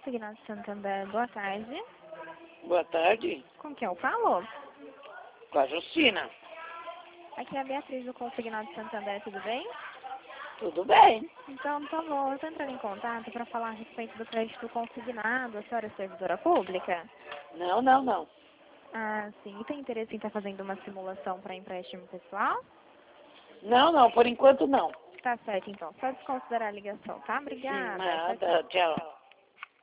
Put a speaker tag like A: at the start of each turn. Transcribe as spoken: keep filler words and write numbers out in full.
A: Consignado Santander, boa tarde.
B: Boa tarde.
A: Com quem eu falo?
B: Com a Justina.
A: Aqui é a Beatriz do Consignado Santander, tudo bem?
B: Tudo bem.
A: Então, por favor, eu estou entrando em contato para falar a respeito do crédito consignado. A senhora é servidora pública?
B: Não, não, não.
A: Ah, sim. E tem interesse em estar fazendo uma simulação para empréstimo pessoal?
B: Não, não, por enquanto não.
A: Tá certo, então. Só desconsiderar a ligação, tá? Obrigada. Tchau, tchau.
B: Nada, tchau.